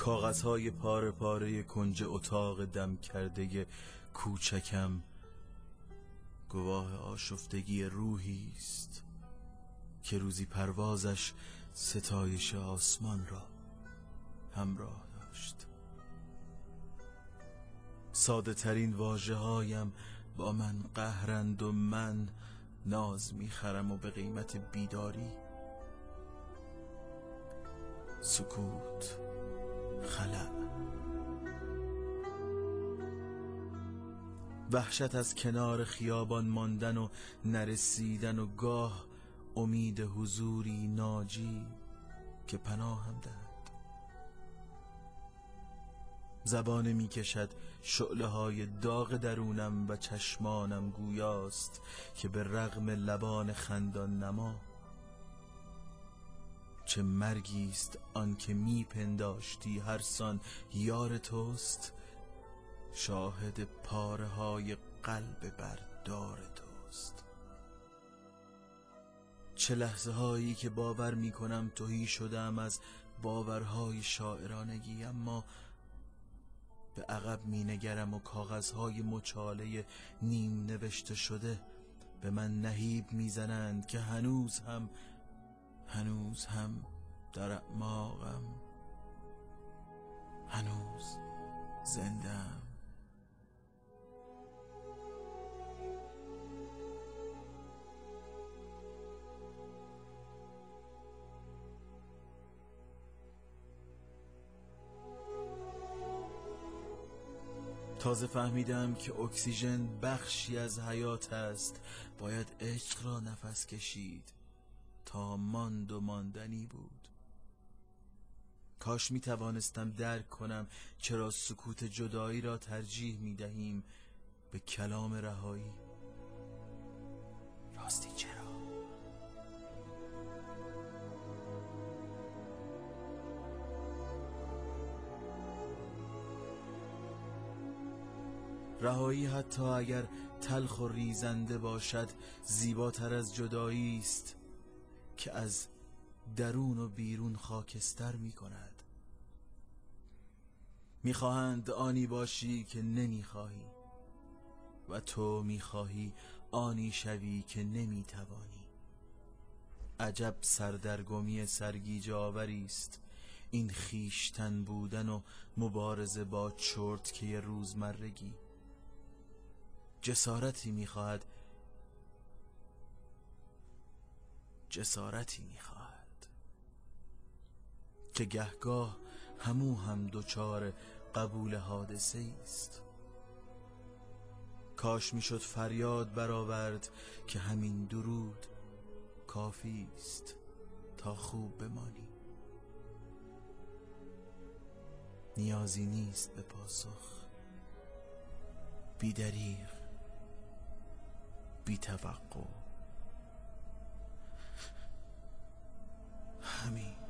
کاغذهای پاره پاره کنج اتاق دم کرده کوچکم گواه آشفتگی روحی است که روزی پروازش ستایش آسمان را همراه داشت. ساده ترین واژه هایم با من قهرند و من ناز میخرم و به قیمت بیداری. سکوت، خلأ، وحشت از کنار خیابان ماندن و نرسیدن و گاه امید حضوری ناجی که پناهم دهد. زبانه می کشد شعله های داغ درونم و چشمانم گویاست که به رغم لبان خندان نما چه مرگیست آن که می پنداشتی هر سان یار توست، شاهد پاره های قلب بردار توست. چه لحظه هایی که باور می کنم تهی شدم از باورهای شاعرانگی، اما به عقب می نگرم و کاغذهای مچاله نیم نوشته شده به من نهیب می زنند که هنوز هم در اعماقم هنوز زنده‌ام. تازه فهمیدم که اکسیژن بخشی از حیات است. باید عشق را نفس کشید تا ماند و ماندنی بود. کاش می توانستم درک کنم چرا سکوت جدایی را ترجیح می دهیم به کلام رهایی. راستی چرا؟ رهایی حتی اگر تلخ و ریزنده باشد زیباتر از جدایی است که از درون و بیرون خاکستر می کند. می خواهند آنی باشی که نمی خواهی و تو می خواهی آنی شوی که نمی توانی. عجب سردرگمی سرگیجه آوری است این خیشتن بودن و مبارزه با چرتکه روزمرگی. جسارتی می‌خواهد که گهگاه هم دچار قبول حادثه است. کاش میشد فریاد برآورد که همین درود کافی است تا خوب بمانی. نیازی نیست به پاسخ، بی دریغ، بی توقع، همین.